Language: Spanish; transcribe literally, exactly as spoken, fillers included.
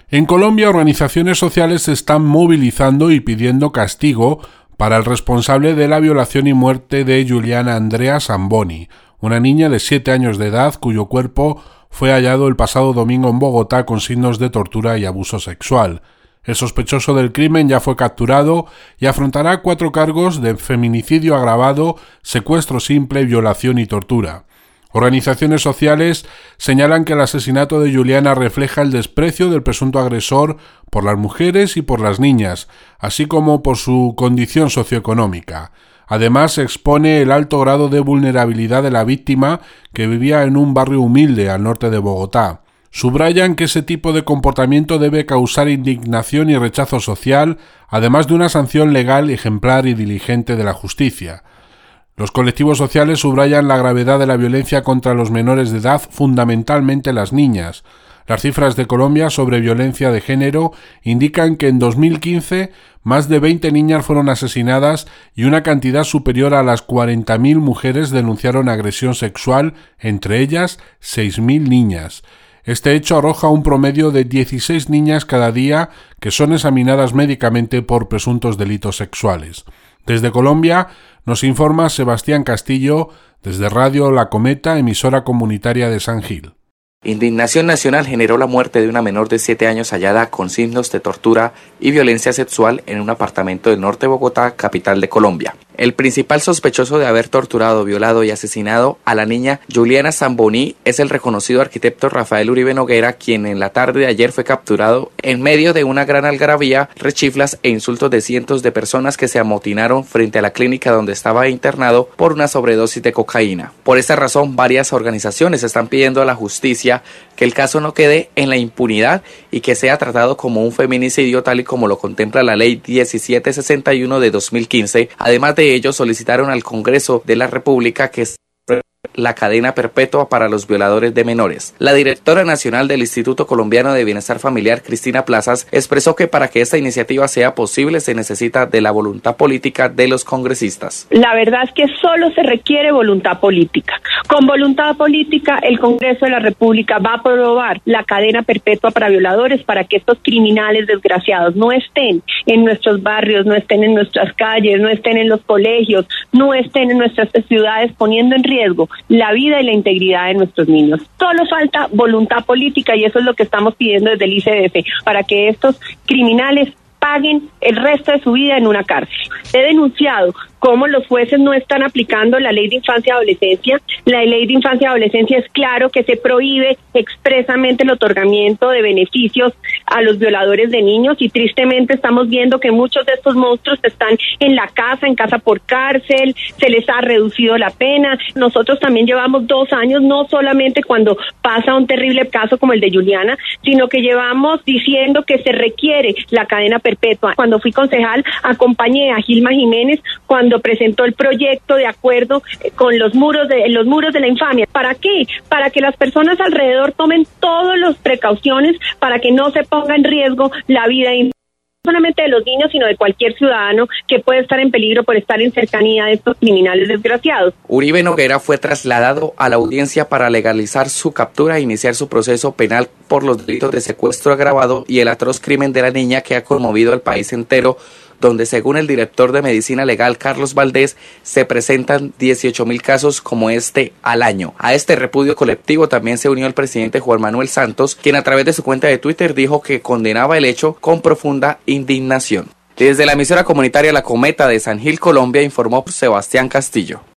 En Colombia, organizaciones sociales se están movilizando y pidiendo castigo para el responsable de la violación y muerte de Giuliana Andrea Zamboni, una niña de siete años de edad cuyo cuerpo fue hallado el pasado domingo en Bogotá con signos de tortura y abuso sexual. El sospechoso del crimen ya fue capturado y afrontará cuatro cargos de feminicidio agravado, secuestro simple, violación y tortura. Organizaciones sociales señalan que el asesinato de Giuliana refleja el desprecio del presunto agresor por las mujeres y por las niñas, así como por su condición socioeconómica. Además, expone el alto grado de vulnerabilidad de la víctima, que vivía en un barrio humilde al norte de Bogotá. Subrayan que ese tipo de comportamiento debe causar indignación y rechazo social, además de una sanción legal, ejemplar y diligente de la justicia. Los colectivos sociales subrayan la gravedad de la violencia contra los menores de edad, fundamentalmente las niñas. Las cifras de Colombia sobre violencia de género indican que en dos mil quince más de veinte niñas fueron asesinadas y una cantidad superior a las cuarenta mil mujeres denunciaron agresión sexual, entre ellas seis mil niñas. Este hecho arroja un promedio de dieciséis niñas cada día que son examinadas médicamente por presuntos delitos sexuales. Desde Colombia nos informa Sebastián Castillo, desde Radio La Cometa, emisora comunitaria de San Gil. Indignación nacional generó la muerte de una menor de siete años hallada con signos de tortura y violencia sexual en un apartamento del norte de Bogotá, capital de Colombia. El principal sospechoso de haber torturado, violado y asesinado a la niña Giuliana Zamboni es el reconocido arquitecto Rafael Uribe Noguera, quien en la tarde de ayer fue capturado en medio de una gran algarabía, rechiflas e insultos de cientos de personas que se amotinaron frente a la clínica donde estaba internado por una sobredosis de cocaína. Por esta razón, varias organizaciones están pidiendo a la justicia que el caso no quede en la impunidad y que sea tratado como un feminicidio tal y como lo contempla la ley diecisiete sesenta y uno de dos mil quince. Además de ello, solicitaron al Congreso de la República que la cadena perpetua para los violadores de menores. La directora nacional del Instituto Colombiano de Bienestar Familiar, Cristina Plazas, expresó que para que esta iniciativa sea posible se necesita de la voluntad política de los congresistas. La verdad es que solo se requiere voluntad política. Con voluntad política, el Congreso de la República va a aprobar la cadena perpetua para violadores para que estos criminales desgraciados no estén en nuestros barrios, no estén en nuestras calles, no estén en los colegios, no estén en nuestras ciudades poniendo en riesgo la vida y la integridad de nuestros niños. Solo falta voluntad política y eso es lo que estamos pidiendo desde el I C D F, para que estos criminales paguen el resto de su vida en una cárcel. He denunciado cómo los jueces no están aplicando la ley de infancia y adolescencia. La ley de infancia y adolescencia es claro que se prohíbe expresamente el otorgamiento de beneficios a los violadores de niños y tristemente estamos viendo que muchos de estos monstruos están en la casa, en casa por cárcel, se les ha reducido la pena. Nosotros también llevamos dos años, no solamente cuando pasa un terrible caso como el de Giuliana, sino que llevamos diciendo que se requiere la cadena perpetua. Cuando fui concejal, acompañé a Gilma Jiménez cuando cuando presentó el proyecto de acuerdo con los muros de los muros de la infamia. ¿Para qué? Para que las personas alrededor tomen todas las precauciones para que no se ponga en riesgo la vida no solamente de los niños, sino de cualquier ciudadano que puede estar en peligro por estar en cercanía de estos criminales desgraciados. Uribe Noguera fue trasladado a la audiencia para legalizar su captura e iniciar su proceso penal por los delitos de secuestro agravado y el atroz crimen de la niña que ha conmovido al país entero, donde según el director de Medicina Legal, Carlos Valdés, se presentan dieciocho mil casos como este al año. A este repudio colectivo también se unió el presidente Juan Manuel Santos, quien a través de su cuenta de Twitter dijo que condenaba el hecho con profunda indignación. Desde la emisora comunitaria La Cometa de San Gil, Colombia, informó Sebastián Castillo.